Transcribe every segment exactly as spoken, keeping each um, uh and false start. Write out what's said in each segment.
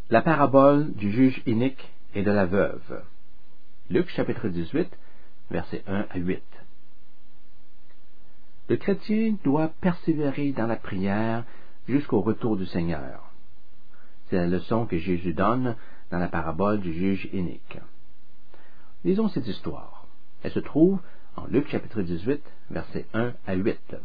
La parabole du juge inique et de la veuve. Luc chapitre dix-huit, versets un à huit. Le chrétien doit persévérer dans la prière jusqu'au retour du Seigneur. C'est la leçon que Jésus donne dans la parabole du juge inique. Lisons cette histoire. Elle se trouve en Luc chapitre dix-huit, versets un à huit.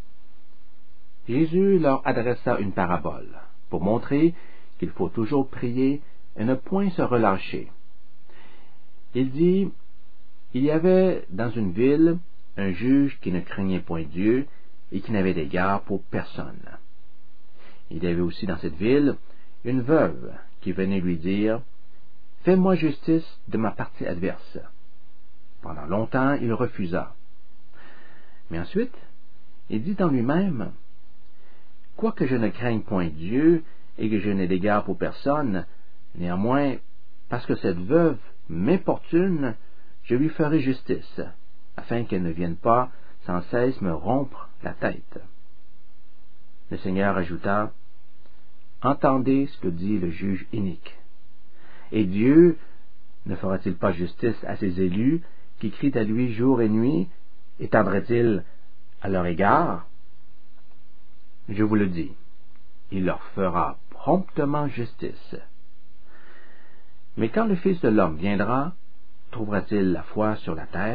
Jésus leur adressa une parabole pour montrer qu'il faut toujours prier et ne point se relâcher. Il dit, il y avait dans une ville un juge qui ne craignait point Dieu et qui n'avait d'égard pour personne. Il y avait aussi dans cette ville une veuve qui venait lui dire, « Fais-moi justice de ma partie adverse. » Pendant longtemps, il refusa. Mais ensuite, il dit en lui-même, « Quoique je ne craigne point Dieu et que je n'ai d'égard pour personne, néanmoins, parce que cette veuve m'importune, je lui ferai justice, afin qu'elle ne vienne pas sans cesse me rompre la tête. » Le Seigneur ajouta, « Entendez ce que dit le juge inique. Et Dieu ne fera-t-il pas justice à ses élus qui crient à lui jour et nuit, et tendra-t-il à leur égard? Je vous le dis, il leur fera promptement justice. Mais quand le Fils de l'homme viendra, trouvera-t-il la foi sur la terre? »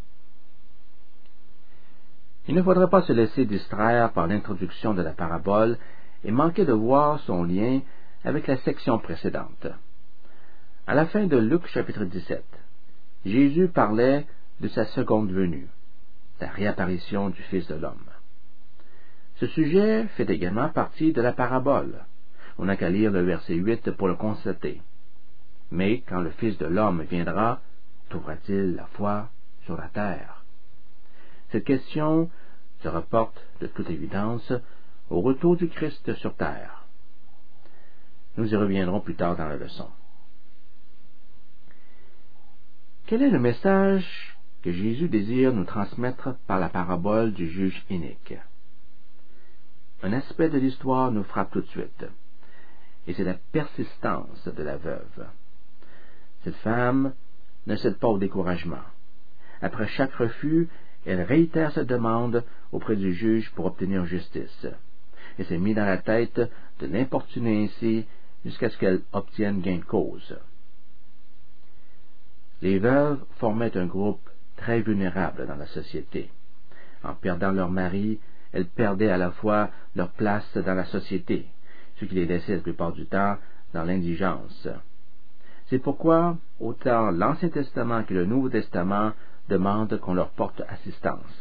Il ne faudrait pas se laisser distraire par l'introduction de la parabole et manquer de voir son lien avec la section précédente. À la fin de Luc chapitre dix-sept, Jésus parlait de sa seconde venue, la réapparition du Fils de l'homme. Ce sujet fait également partie de la parabole. On n'a qu'à lire le verset huit pour le constater. Mais quand le Fils de l'homme viendra, trouvera-t-il la foi sur la terre? Cette question se reporte de toute évidence au retour du Christ sur terre. Nous y reviendrons plus tard dans la leçon. Quel est le message que Jésus désire nous transmettre par la parabole du juge inique? Un aspect de l'histoire nous frappe tout de suite, et c'est la persistance de la veuve. Cette femme ne cède pas au découragement. Après chaque refus, elle réitère sa demande auprès du juge pour obtenir justice, et s'est mis dans la tête de l'importuner ainsi jusqu'à ce qu'elle obtienne gain de cause. Les veuves formaient un groupe très vulnérable dans la société. En perdant leur mari, elles perdaient à la fois leur place dans la société, ce qui les laissait la plupart du temps dans l'indigence. C'est pourquoi autant l'Ancien Testament que le Nouveau Testament demandent qu'on leur porte assistance.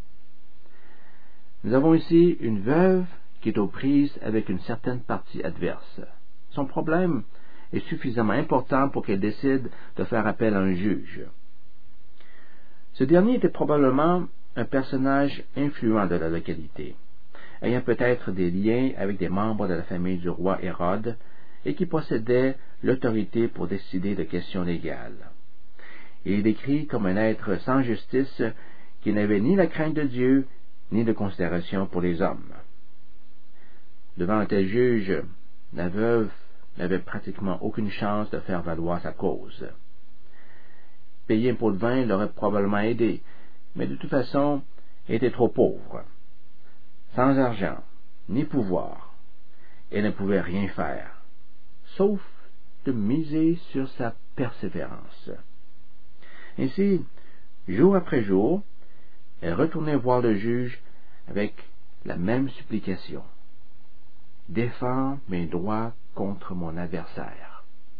Nous avons ici une veuve qui est aux prises avec une certaine partie adverse. Son problème est suffisamment important pour qu'elle décide de faire appel à un juge. Ce dernier était probablement un personnage influent de la localité, ayant peut-être des liens avec des membres de la famille du roi Hérode et qui possédait l'autorité pour décider de questions légales. Il est décrit comme un être sans justice qui n'avait ni la crainte de Dieu ni de considération pour les hommes. Devant un tel juge, la veuve n'avait pratiquement aucune chance de faire valoir sa cause. Payer un pot de vin l'aurait probablement aidé, mais de toute façon, elle était trop pauvre. Sans argent, ni pouvoir, elle ne pouvait rien faire, sauf de miser sur sa persévérance. Ainsi, jour après jour, elle retournait voir le juge avec la même supplication. « Défends mes droits contre mon adversaire. »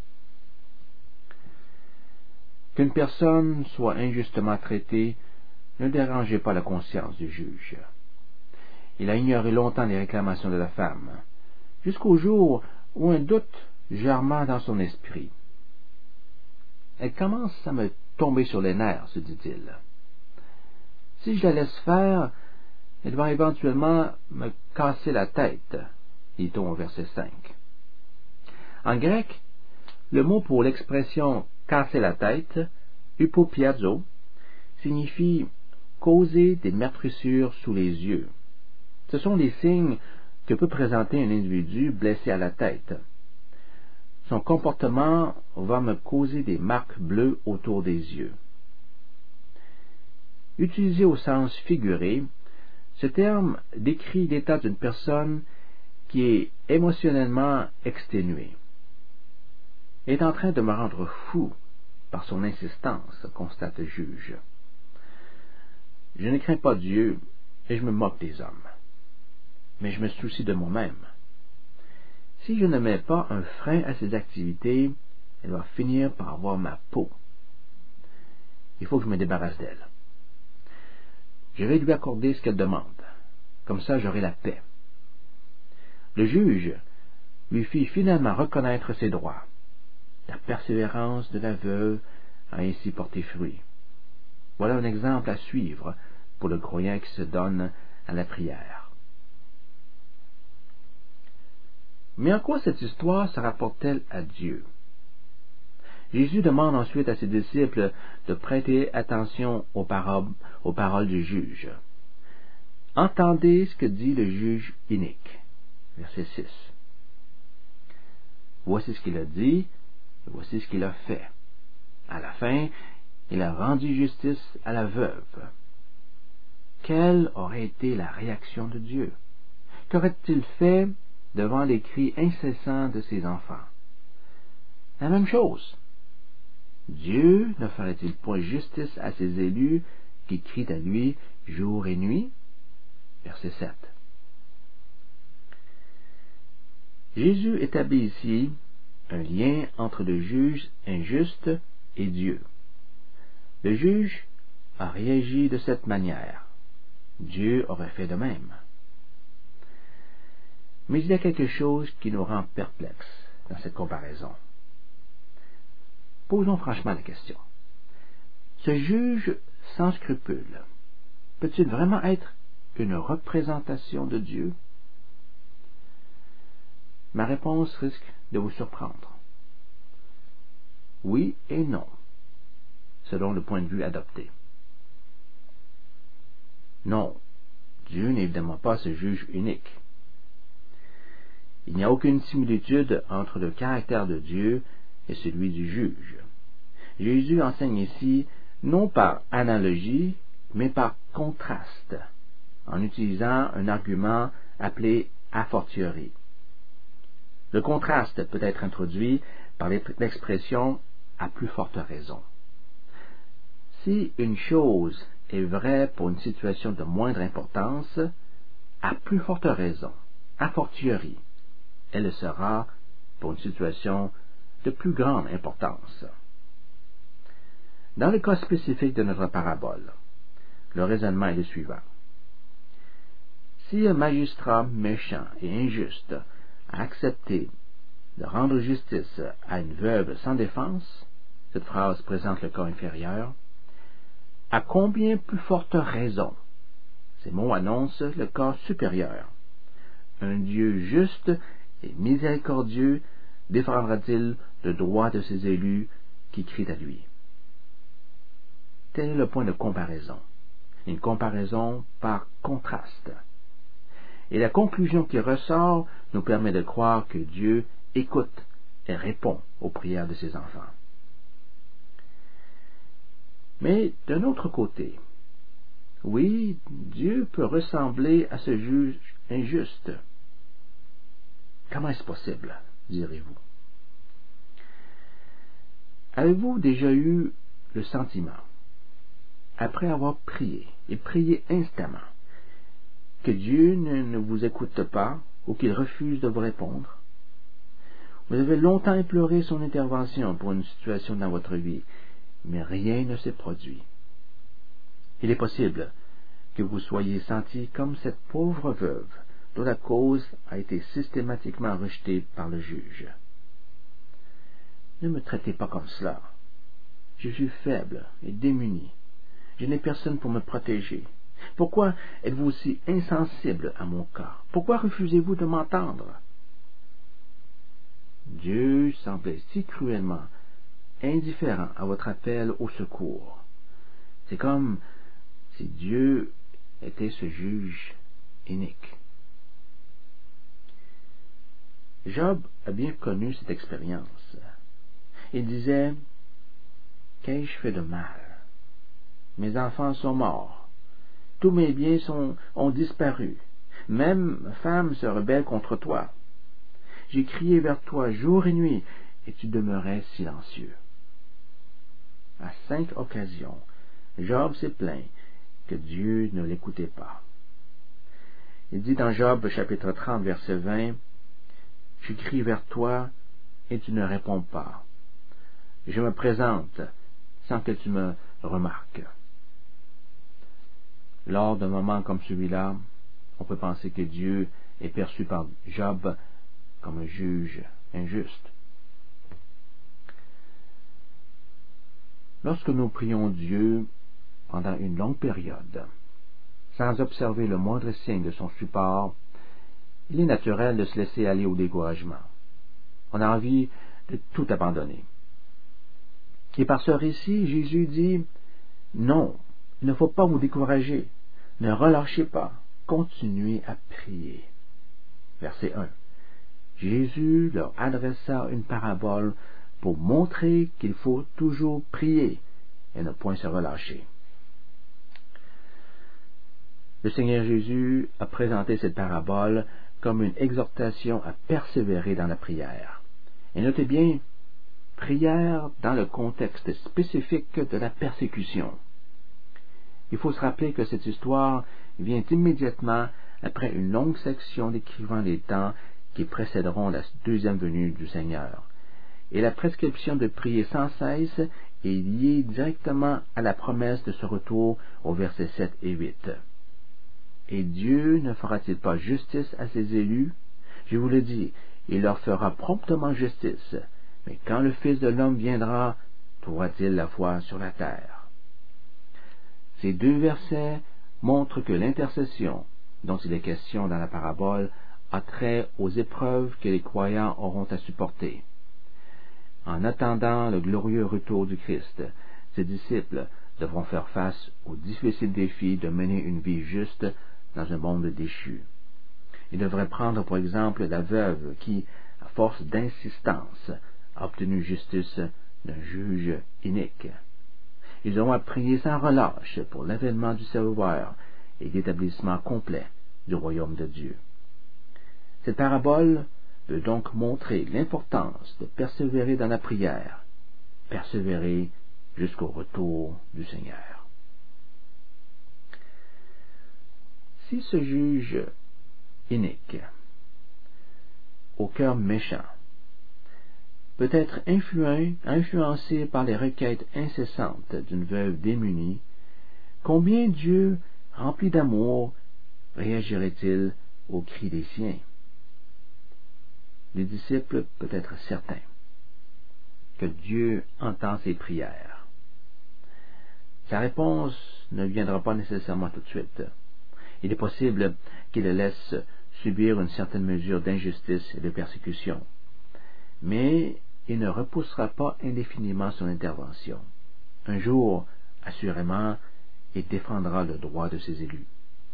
Qu'une personne soit injustement traitée ne dérangeait pas la conscience du juge. Il a ignoré longtemps les réclamations de la femme, jusqu'au jour où un doute germa dans son esprit. « Elle commence à me tomber sur les nerfs, se dit-il. Si je la laisse faire, elle va éventuellement me casser la tête, dit-on au verset cinq. En grec, le mot pour l'expression casser la tête, hypopiazo, signifie causer des meurtrissures sous les yeux. Ce sont les signes que peut présenter un individu blessé à la tête. son comportement va me causer des marques bleues autour des yeux. Utilisé au sens figuré, ce terme décrit l'état d'une personne qui est émotionnellement exténuée. Elle est en train de me rendre fou par son insistance, constate le juge. Je ne crains pas Dieu et je me moque des hommes, mais je me soucie de moi-même. Si je ne mets pas un frein à ses activités, elle va finir par avoir ma peau. Il faut que je me débarrasse d'elle. Je vais lui accorder ce qu'elle demande. Comme ça, j'aurai la paix. Le juge lui fit finalement reconnaître ses droits. La persévérance de la veuve a ainsi porté fruit. Voilà un exemple à suivre pour le croyant qui se donne à la prière. Mais en quoi cette histoire se rapporte-t-elle à Dieu? Jésus demande ensuite à ses disciples de prêter attention aux paroles, aux paroles du juge. Entendez ce que dit le juge inique. Verset six. Voici ce qu'il a dit, et voici ce qu'il a fait. À la fin, il a rendu justice à la veuve. Quelle aurait été la réaction de Dieu? Qu'aurait-il fait devant les cris incessants de ses enfants? La même chose. Dieu ne ferait-il point justice à ses élus qui crient à lui jour et nuit? Verset sept. Jésus établit ici un lien entre le juge injuste et Dieu. Le juge a réagi de cette manière. Dieu aurait fait de même. Mais il y a quelque chose qui nous rend perplexes dans cette comparaison. Posons franchement la question. Ce juge sans scrupules peut-il vraiment être une représentation de Dieu? Ma réponse risque de vous surprendre. Oui et non, selon le point de vue adopté. Non, Dieu n'est évidemment pas ce juge unique. Il n'y a aucune similitude entre le caractère de Dieu et celui du juge. Jésus enseigne ici non par analogie, mais par contraste, en utilisant un argument appelé a fortiori. Le contraste peut être introduit par l'expression à plus forte raison. Si une chose est vraie pour une situation de moindre importance, à plus forte raison, a fortiori, elle le sera pour une situation de plus grande importance. Dans le cas spécifique de notre parabole, le raisonnement est le suivant. Si un magistrat méchant et injuste a accepté de rendre justice à une veuve sans défense, cette phrase présente le cas inférieur, à combien plus forte raison, ces mots annoncent le cas supérieur. Un Dieu juste et miséricordieux défendra-t-il le droit de ses élus qui crient à lui? Tel est le point de comparaison, une comparaison par contraste. Et la conclusion qui ressort nous permet de croire que Dieu écoute et répond aux prières de ses enfants. Mais d'un autre côté, oui, Dieu peut ressembler à ce juge injuste. Comment est-ce possible, direz-vous? Avez-vous déjà eu le sentiment, après avoir prié, et prié instamment, que Dieu ne, ne vous écoute pas ou qu'il refuse de vous répondre? Vous avez longtemps imploré son intervention pour une situation dans votre vie, mais rien ne s'est produit. Il est possible que vous soyez senti comme cette pauvre veuve dont la cause a été systématiquement rejetée par le juge. Ne me traitez pas comme cela. Je suis faible et démuni. Je n'ai personne pour me protéger. Pourquoi êtes-vous aussi insensible à mon cas? Pourquoi refusez-vous de m'entendre? Dieu semblait si cruellement indifférent à votre appel au secours. C'est comme si Dieu était ce juge inique. Job a bien connu cette expérience. Il disait, « Qu'ai-je fait de mal? Mes enfants sont morts. Tous mes biens sont, ont disparu. Même ma femme se rebelle contre toi. J'ai crié vers toi jour et nuit, et tu demeurais silencieux. » À cinq occasions, Job s'est plaint que Dieu ne l'écoutait pas. Il dit dans Job chapitre trente, verset vingt, « Je crie vers toi, et tu ne réponds pas. Je me présente sans que tu me remarques. » Lors d'un moment comme celui-là, on peut penser que Dieu est perçu par Job comme un juge injuste. Lorsque nous prions Dieu pendant une longue période, sans observer le moindre signe de son support, il est naturel de se laisser aller au découragement. On a envie de tout abandonner. Et par ce récit, Jésus dit, « Non, il ne faut pas vous décourager. Ne relâchez pas. Continuez à prier. » Verset un. Jésus leur adressa une parabole pour montrer qu'il faut toujours prier et ne point se relâcher. Le Seigneur Jésus a présenté cette parabole comme une exhortation à persévérer dans la prière. Et notez bien, prière dans le contexte spécifique de la persécution. Il faut se rappeler que cette histoire vient immédiatement après une longue section décrivant les temps qui précéderont la deuxième venue du Seigneur. Et la prescription de prier sans cesse est liée directement à la promesse de ce retour au versets sept et huit. Et Dieu ne fera-t-il pas justice à ses élus? Je vous le dis, il leur fera promptement justice. Mais quand le Fils de l'homme viendra, trouvera-t-il la foi sur la terre? Ces deux versets montrent que l'intercession, dont il est question dans la parabole, a trait aux épreuves que les croyants auront à supporter. En attendant le glorieux retour du Christ, ses disciples devront faire face au difficile défi de mener une vie juste dans un monde déchu. Ils devraient prendre pour exemple la veuve qui, à force d'insistance, a obtenu justice d'un juge inique. Ils auront à prier sans relâche pour l'avènement du Sauveur et l'établissement complet du royaume de Dieu. Cette parabole veut donc montrer l'importance de persévérer dans la prière, persévérer jusqu'au retour du Seigneur. Si ce juge inique, au cœur méchant, peut être influencé par les requêtes incessantes d'une veuve démunie, combien Dieu, rempli d'amour, réagirait-il aux cris des siens? Les disciples peuvent être certains que Dieu entend ses prières. Sa réponse ne viendra pas nécessairement tout de suite. Il est possible qu'il le laisse subir une certaine mesure d'injustice et de persécution. Mais il ne repoussera pas indéfiniment son intervention. Un jour, assurément, il défendra le droit de ses élus.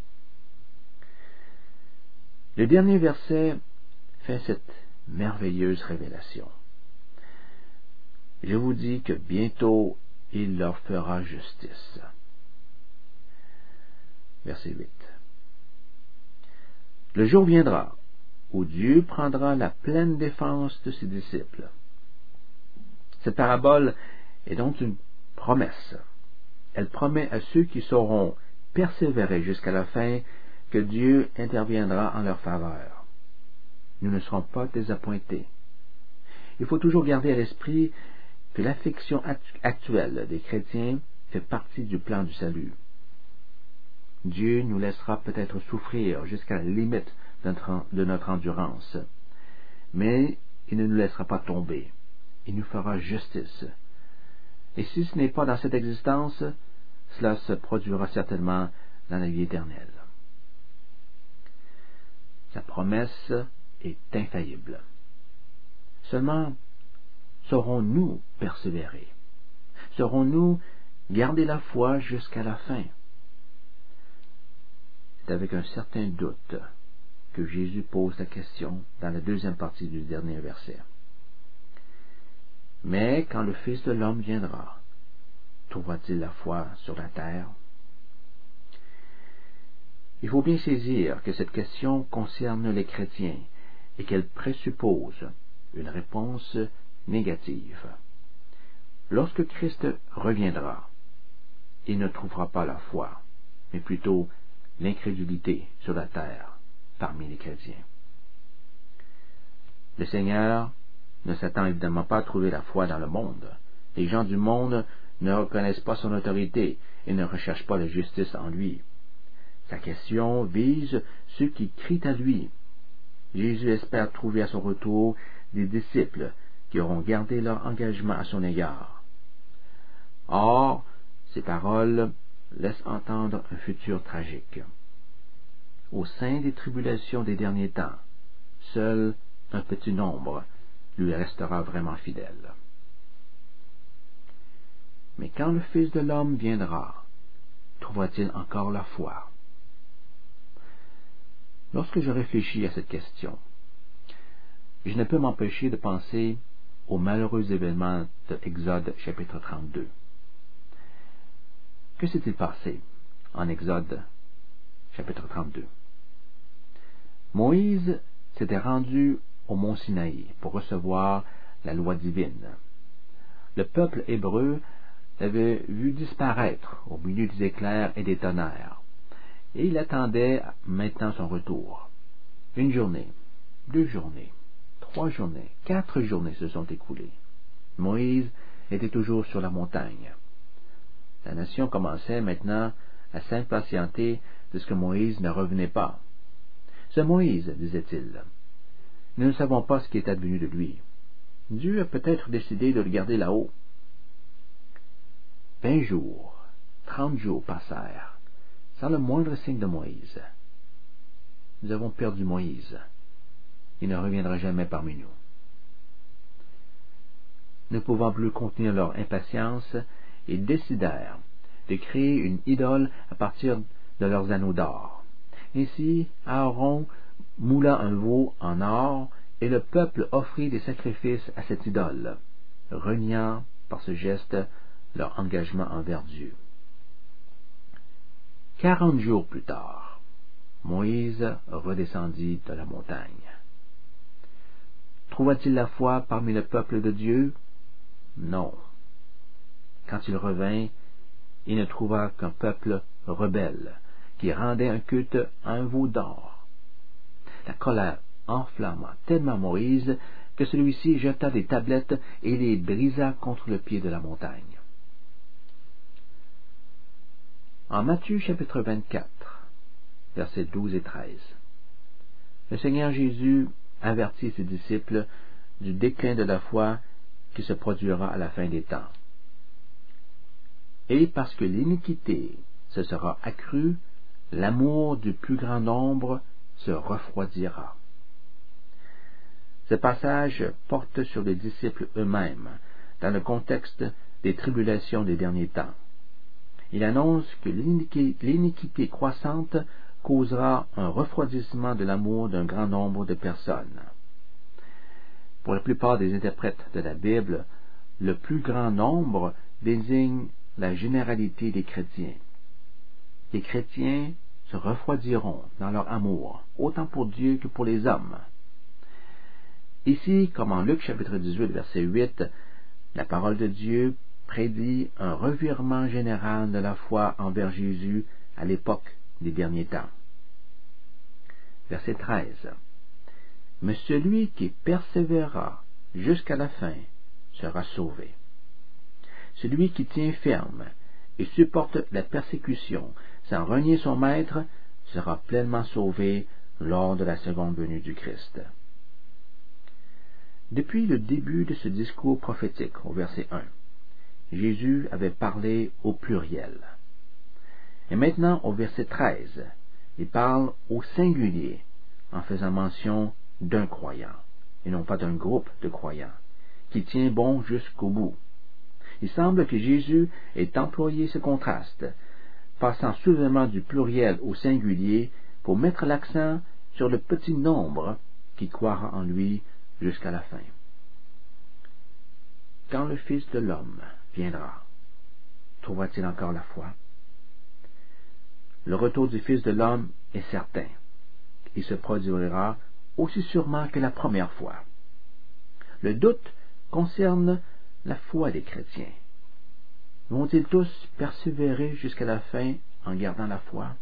Le dernier verset fait cette merveilleuse révélation. Je vous dis que bientôt il leur fera justice. Verset huit. Le jour viendra où Dieu prendra la pleine défense de ses disciples. Cette parabole est donc une promesse. Elle promet à ceux qui sauront persévérer jusqu'à la fin que Dieu interviendra en leur faveur. Nous ne serons pas désappointés. Il faut toujours garder à l'esprit que l'affliction actuelle des chrétiens fait partie du plan du salut. Dieu nous laissera peut-être souffrir jusqu'à la limite de notre endurance, mais il ne nous laissera pas tomber. Il nous fera justice. Et si ce n'est pas dans cette existence, cela se produira certainement dans la vie éternelle. Sa promesse est infaillible. Seulement, saurons-nous persévérer? Saurons-nous garder la foi jusqu'à la fin? C'est avec un certain doute que Jésus pose la question dans la deuxième partie du dernier verset. Mais quand le Fils de l'homme viendra, trouvera-t-il la foi sur la terre? Il faut bien saisir que cette question concerne les chrétiens et qu'elle présuppose une réponse négative. Lorsque Christ reviendra, il ne trouvera pas la foi, mais plutôt l'incrédulité sur la terre parmi les chrétiens. Le Seigneur ne s'attend évidemment pas à trouver la foi dans le monde. Les gens du monde ne reconnaissent pas son autorité et ne recherchent pas la justice en lui. Sa question vise ceux qui crient à lui. Jésus espère trouver à son retour des disciples qui auront gardé leur engagement à son égard. Or, ces paroles laissent entendre un futur tragique. Au sein des tribulations des derniers temps, seul un petit nombre lui restera vraiment fidèle. Mais quand le Fils de l'homme viendra, trouvera-t-il encore la foi? Lorsque je réfléchis à cette question, je ne peux m'empêcher de penser aux malheureux événements de Exode chapitre trente-deux. Que s'est-il passé en Exode chapitre trente-deux? Moïse s'était rendu au mont Sinaï pour recevoir la loi divine. Le peuple hébreu l'avait vu disparaître au milieu des éclairs et des tonnerres, et il attendait maintenant son retour. Une journée, deux journées, trois journées, quatre journées se sont écoulées. Moïse était toujours sur la montagne. La nation commençait maintenant à s'impatienter de ce que Moïse ne revenait pas. « C'est Moïse, disait-il. Nous ne savons pas ce qui est advenu de lui. Dieu a peut-être décidé de le garder là-haut. » Vingt jours, trente jours passèrent, sans le moindre signe de Moïse. Nous avons perdu Moïse. Il ne reviendra jamais parmi nous. Ne pouvant plus contenir leur impatience, ils décidèrent de créer une idole à partir de leurs anneaux d'or. Ainsi, Aaron moula un veau en or, et le peuple offrit des sacrifices à cette idole, reniant par ce geste leur engagement envers Dieu. Quarante jours plus tard, Moïse redescendit de la montagne. Trouva-t-il la foi parmi le peuple de Dieu? Non. Quand il revint, il ne trouva qu'un peuple rebelle, qui rendait un culte à un veau d'or. La colère enflamma tellement Moïse que celui-ci jeta des tablettes et les brisa contre le pied de la montagne. En Matthieu chapitre vingt-quatre, versets douze et treize, le Seigneur Jésus avertit ses disciples du déclin de la foi qui se produira à la fin des temps. Et parce que l'iniquité se sera accrue, l'amour du plus grand nombre se refroidira. Ce passage porte sur les disciples eux-mêmes, dans le contexte des tribulations des derniers temps. Il annonce que l'iniquité croissante causera un refroidissement de l'amour d'un grand nombre de personnes. Pour la plupart des interprètes de la Bible, le plus grand nombre désigne la généralité des chrétiens. Les chrétiens se refroidiront dans leur amour, autant pour Dieu que pour les hommes. Ici, comme en Luc chapitre dix-huit, verset huit, la parole de Dieu prédit un revirement général de la foi envers Jésus à l'époque des derniers temps. Verset treize. Mais celui qui persévérera jusqu'à la fin sera sauvé. Celui qui tient ferme et supporte la persécution sans renier son maître sera pleinement sauvé lors de la seconde venue du Christ. Depuis le début de ce discours prophétique au verset un, Jésus avait parlé au pluriel. Et maintenant, au verset treize, il parle au singulier en faisant mention d'un croyant, et non pas d'un groupe de croyants, qui tient bon jusqu'au bout. Il semble que Jésus ait employé ce contraste, passant soudainement du pluriel au singulier pour mettre l'accent sur le petit nombre qui croira en lui jusqu'à la fin. Quand le Fils de l'homme viendra, trouvera-t-il encore la foi? Le retour du Fils de l'homme est certain. Il se produira aussi sûrement que la première fois. Le doute concerne la foi des chrétiens. Vont-ils tous persévérer jusqu'à la fin en gardant la foi?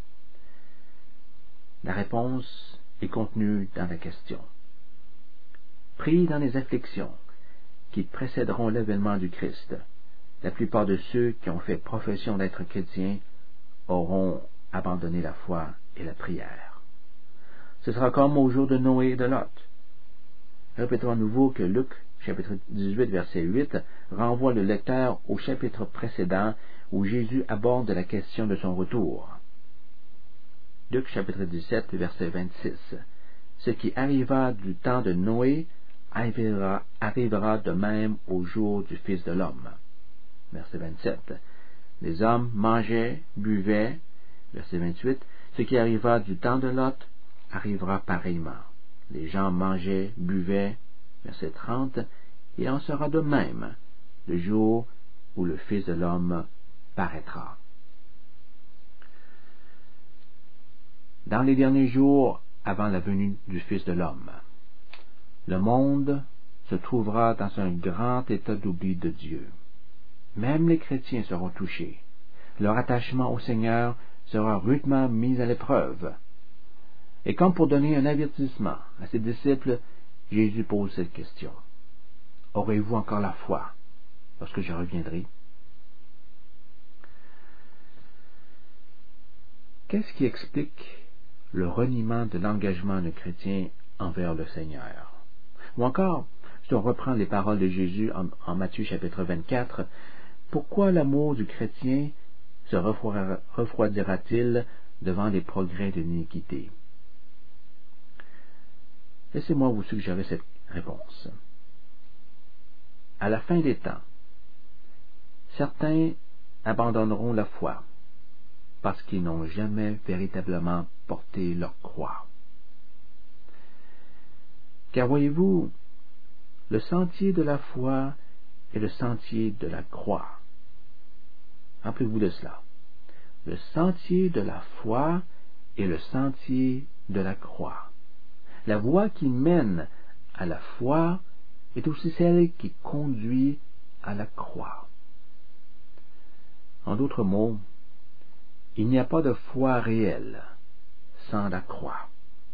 La réponse est contenue dans la question. Pris dans les afflictions qui précéderont l'avènement du Christ, la plupart de ceux qui ont fait profession d'être chrétiens auront abandonné la foi et la prière. Ce sera comme au jour de Noé et de Lot. Répétons à nouveau que Luc, chapitre dix-huit, verset huit, renvoie le lecteur au chapitre précédent où Jésus aborde la question de son retour. Luc, chapitre dix-sept, verset vingt-six. Ce qui arriva du temps de Noé arrivera, arrivera de même au jour du Fils de l'homme. Verset vingt-sept. Les hommes mangeaient, buvaient. Verset vingt-huit. Ce qui arriva du temps de Lot arrivera pareillement. Les gens mangeaient, buvaient. Verset trente. Et en sera de même le jour où le Fils de l'homme paraîtra. Dans les derniers jours avant la venue du Fils de l'homme, le monde se trouvera dans un grand état d'oubli de Dieu. Même les chrétiens seront touchés. Leur attachement au Seigneur sera rudement mis à l'épreuve. Et comme pour donner un avertissement à ses disciples, Jésus pose cette question. Aurez-vous encore la foi lorsque je reviendrai? Qu'est-ce qui explique le reniement de l'engagement de chrétien envers le Seigneur? Ou encore, si on reprend les paroles de Jésus en, en Matthieu chapitre vingt-quatre, pourquoi l'amour du chrétien se refroidira-t-il devant les progrès de l'iniquité? Laissez-moi vous suggérer cette réponse. À la fin des temps, certains abandonneront la foi parce qu'ils n'ont jamais véritablement porté leur croix. Car voyez-vous, le sentier de la foi est le sentier de la croix. Rappelez-vous de cela. Le sentier de la foi est le sentier de la croix. La voie qui mène à la foi est aussi celle qui conduit à la croix. En d'autres mots, il n'y a pas de foi réelle sans la croix.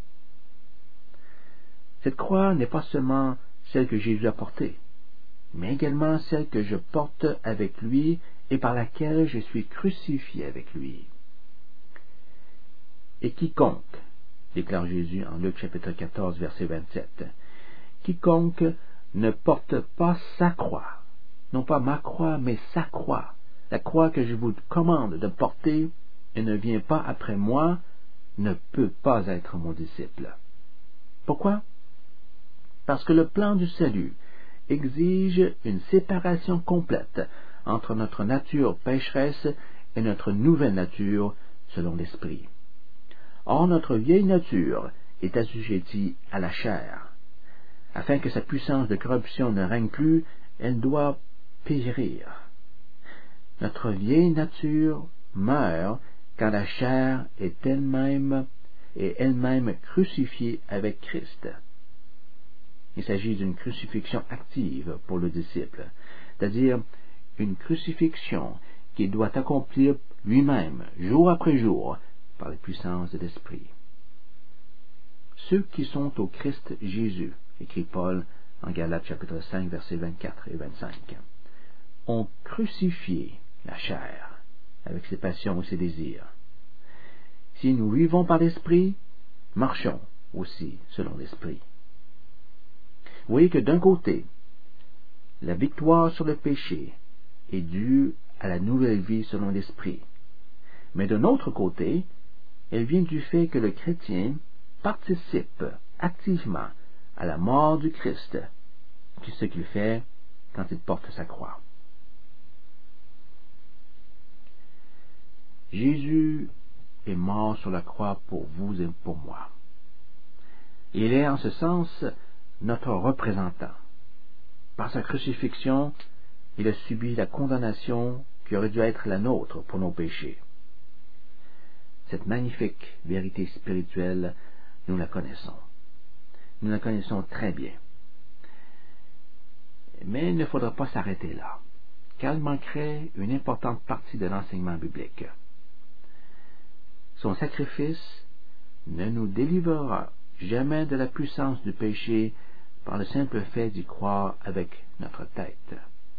Cette croix n'est pas seulement celle que Jésus a portée, mais également celle que je porte avec lui et par laquelle je suis crucifié avec lui. Et quiconque, déclare Jésus en Luc chapitre quatorze, verset vingt-sept, quiconque ne porte pas sa croix, non pas ma croix, mais sa croix, la croix que je vous commande de porter, et ne vient pas après moi, ne peut pas être mon disciple. Pourquoi? Parce que le plan du salut exige une séparation complète entre notre nature pécheresse et notre nouvelle nature selon l'Esprit. Or, notre vieille nature est assujettie à la chair. Afin que sa puissance de corruption ne règne plus, elle doit périr. Notre vieille nature meurt quand la chair est elle-même et elle-même crucifiée avec Christ. Il s'agit d'une crucifixion active pour le disciple, c'est-à-dire une crucifixion qu'il doit accomplir lui-même, jour après jour, par la puissance de l'Esprit. Ceux qui sont au Christ Jésus, écrit Paul en Galates chapitre cinq, versets vingt-quatre et vingt-cinq, ont crucifié la chair avec ses passions et ses désirs. Si nous vivons par l'Esprit, marchons aussi selon l'Esprit. Vous voyez que d'un côté, la victoire sur le péché est due à la nouvelle vie selon l'Esprit. Mais d'un autre côté, elle vient du fait que le chrétien participe activement à la mort du Christ, ce qu'il fait quand il porte sa croix. Jésus est mort sur la croix pour vous et pour moi. Il est en ce sens notre représentant. Par sa crucifixion, il a subi la condamnation qui aurait dû être la nôtre pour nos péchés. Cette magnifique vérité spirituelle, nous la connaissons. Nous la connaissons très bien. Mais il ne faudra pas s'arrêter là, car il manquerait une importante partie de l'enseignement biblique. Son sacrifice ne nous délivrera jamais de la puissance du péché par le simple fait d'y croire avec notre tête.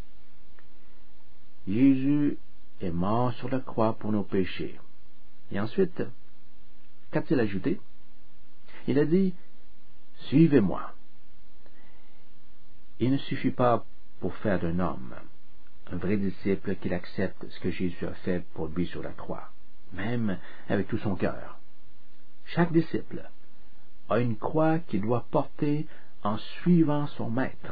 Jésus est mort sur la croix pour nos péchés. Et ensuite, qu'a-t-il ajouté? Il a dit, « Suivez-moi ». Il ne suffit pas pour faire d'un homme un vrai disciple qu'il accepte ce que Jésus a fait pour lui sur la croix, même avec tout son cœur. Chaque disciple a une croix qu'il doit porter en suivant son maître.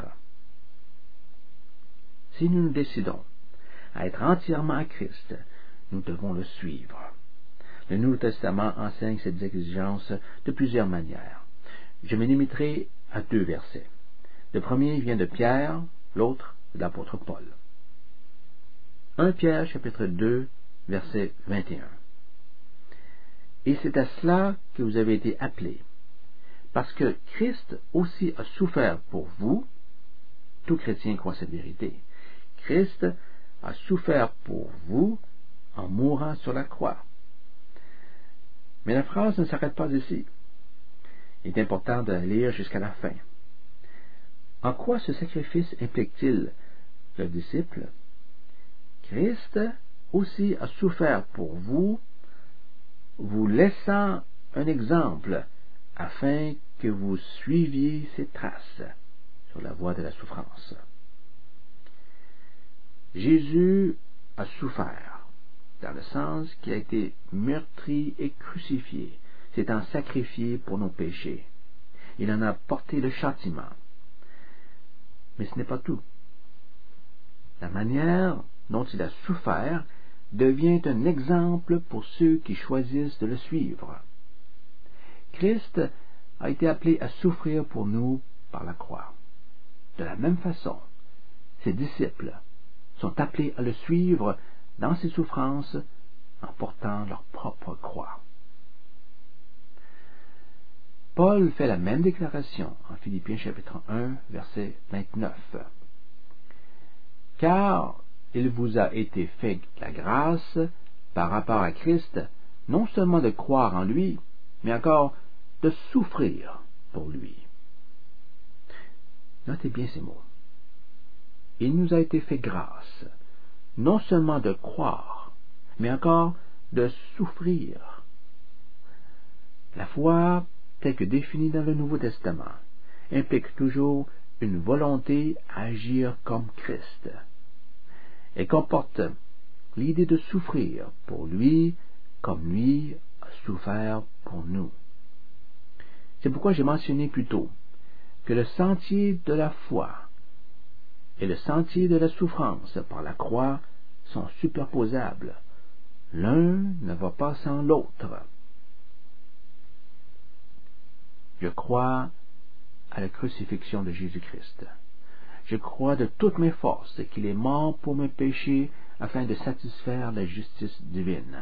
Si nous nous décidons à être entièrement à Christ, nous devons le suivre. Le Nouveau Testament enseigne cette exigence de plusieurs manières. Je me limiterai à deux versets. Le premier vient de Pierre, l'autre de l'apôtre Paul. premier Pierre, chapitre deux, verset vingt et un. Et c'est à cela que vous avez été appelés, parce que Christ aussi a souffert pour vous. Tout chrétien croit cette vérité. Christ a souffert pour vous en mourant sur la croix. Mais la phrase ne s'arrête pas ici. Il est important de la lire jusqu'à la fin. En quoi ce sacrifice implique-t-il le disciple? Christ aussi a souffert pour vous, vous laissant un exemple afin que vous suiviez ses traces sur la voie de la souffrance. Jésus a souffert, dans le sens qu'il a été meurtri et crucifié, s'étant sacrifié pour nos péchés. Il en a porté le châtiment. Mais ce n'est pas tout. La manière dont il a souffert devient un exemple pour ceux qui choisissent de le suivre. Christ a été appelé à souffrir pour nous par la croix. De la même façon, ses disciples sont appelés à le suivre dans ses souffrances en portant leur propre croix. Paul fait la même déclaration en Philippiens chapitre un, verset vingt-neuf. Car il vous a été fait la grâce, par rapport à Christ, non seulement de croire en lui, mais encore de souffrir pour lui. Notez bien ces mots. Il nous a été fait grâce, non seulement de croire, mais encore de souffrir. La foi, telle que définie dans le Nouveau Testament, implique toujours une volonté à agir comme Christ. Elle comporte l'idée de souffrir pour lui comme lui a souffert pour nous. C'est pourquoi j'ai mentionné plus tôt que le sentier de la foi et le sentier de la souffrance par la croix sont superposables. L'un ne va pas sans l'autre. Je crois à la crucifixion de Jésus-Christ. Je crois de toutes mes forces qu'il est mort pour mes péchés afin de satisfaire la justice divine.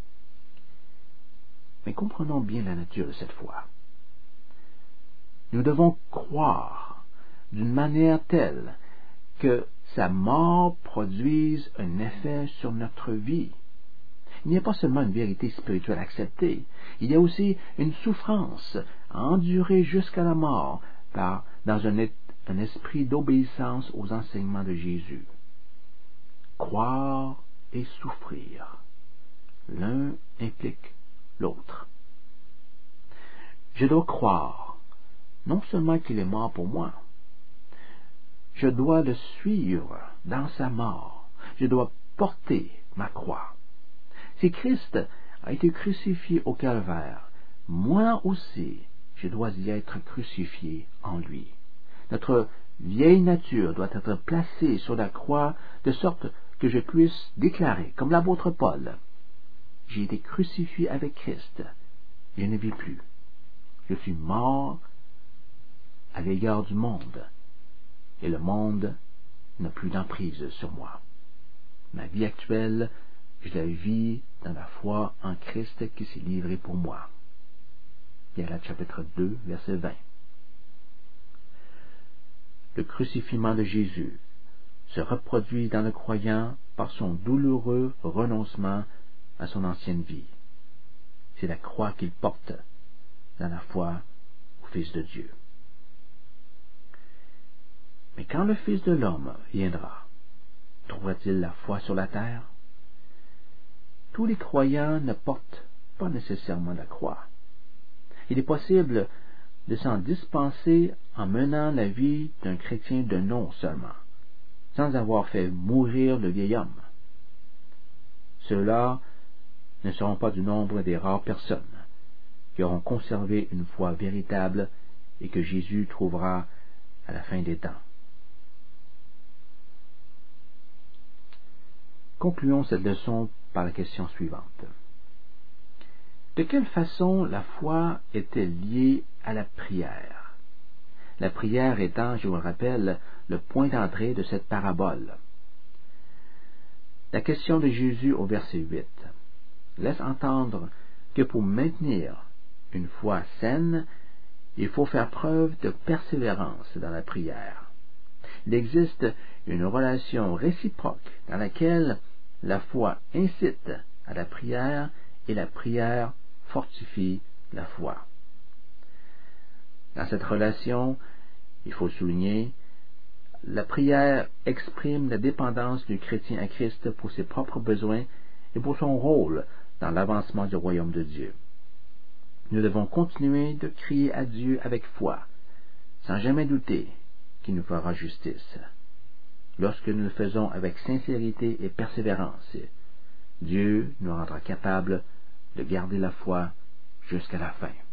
Mais comprenons bien la nature de cette foi. Nous devons croire d'une manière telle que sa mort produise un effet sur notre vie. Il n'y a pas seulement une vérité spirituelle acceptée, il y a aussi une souffrance à endurer jusqu'à la mort par, dans un, un esprit d'obéissance aux enseignements de Jésus. Croire et souffrir. L'un implique l'autre. Je dois croire, non seulement qu'il est mort pour moi, je dois le suivre dans sa mort. Je dois porter ma croix. Si Christ a été crucifié au calvaire, moi aussi, je dois y être crucifié en lui. Notre vieille nature doit être placée sur la croix de sorte que je puisse déclarer, comme l'apôtre Paul, « J'ai été crucifié avec Christ, je ne vis plus. Je suis mort à l'égard du monde, et le monde n'a plus d'emprise sur moi. Ma vie actuelle, je la vis dans la foi en Christ qui s'est livré pour moi. Galates chapitre deux, verset vingt. Le crucifixion de Jésus se reproduit dans le croyant par son douloureux renoncement à son ancienne vie. C'est la croix qu'il porte dans la foi au Fils de Dieu. Mais quand le Fils de l'homme viendra, trouvera-t-il la foi sur la terre? Tous les croyants ne portent pas nécessairement la croix. Il est possible de s'en dispenser en menant la vie d'un chrétien de nom seulement, sans avoir fait mourir le vieil homme. Ceux-là ne seront pas du nombre des rares personnes qui auront conservé une foi véritable et que Jésus trouvera à la fin des temps. Concluons cette leçon par la question suivante. De quelle façon la foi est-elle liée à la prière? La prière étant, je vous le rappelle, le point d'entrée de cette parabole. La question de Jésus au verset huit laisse entendre que pour maintenir une foi saine, il faut faire preuve de persévérance dans la prière. Il existe une relation réciproque dans laquelle la foi incite à la prière et la prière fortifie la foi. Dans cette relation, il faut souligner, la prière exprime la dépendance du chrétien à Christ pour ses propres besoins et pour son rôle dans l'avancement du royaume de Dieu. Nous devons continuer de crier à Dieu avec foi, sans jamais douter qu'il nous fera justice. Lorsque nous le faisons avec sincérité et persévérance, Dieu nous rendra capables de garder la foi jusqu'à la fin.